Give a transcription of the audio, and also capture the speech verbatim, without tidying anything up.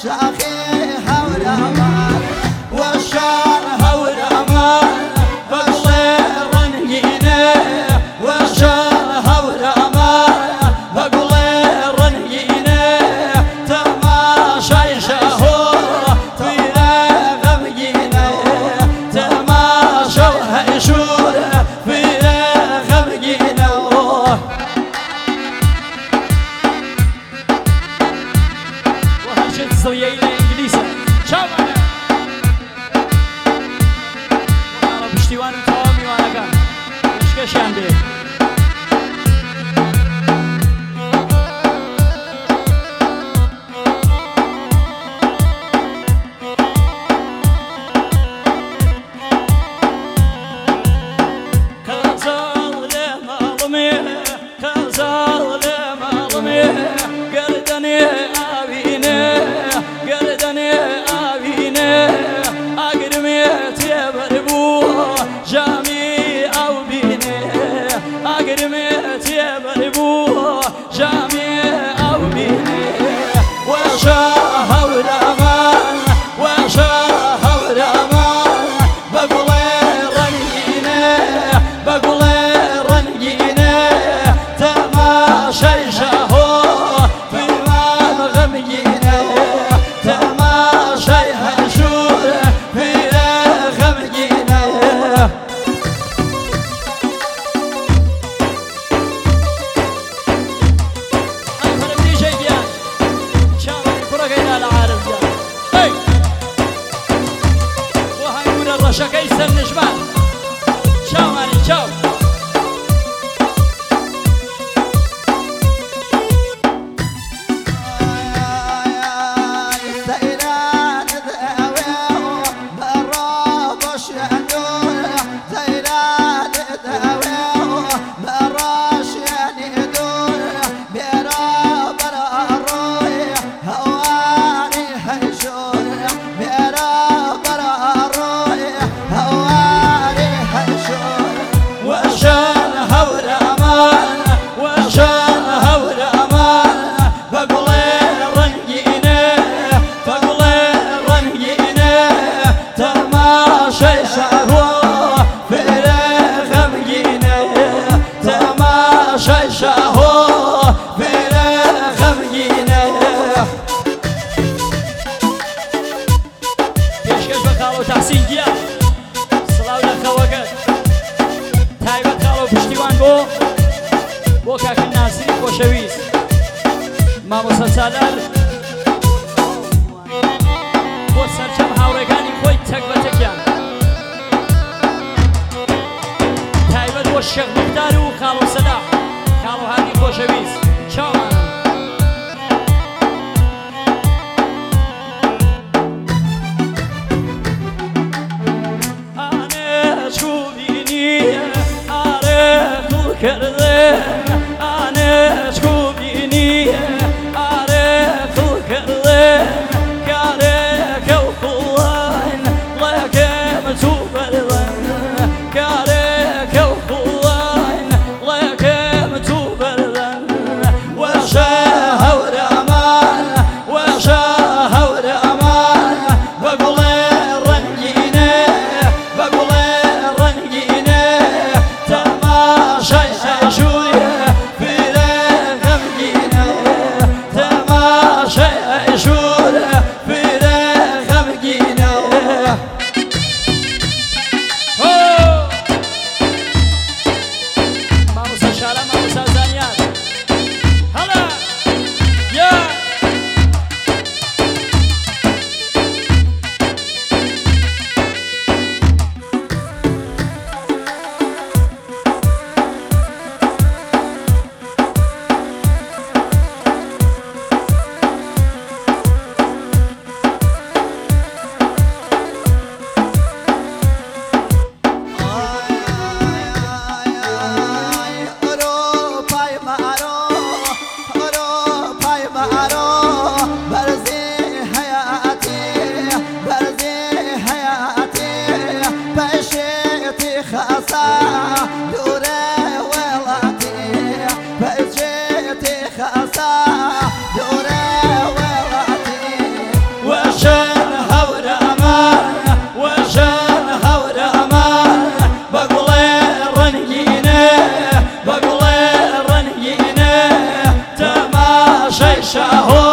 شاخيها والأمان وشارها والأمان بقلير نجينا وشارها والأمان بقلير نجينا تماشى شهور فينا غمجينا تماشى هيشور فينا غمجينا وهرشت سوية إلى إنجليزة شو معنا وعلى بشتوان وتوامي وانا كان مش كشان دي شكاي سنجمان شاو ماني شاو تحسين جيا سلاو لك وقت تايبت قالوا بشتيوان بو بو كاك الناسي بو شويز ما مسلسلال بو سرچم هاورگانی خوی تک و تکیان تايبت بو الشيخ مختار و خالو صلاح خالو هادي بو شويز شاو کرده آنش خوبینی آره شەی شاهۆ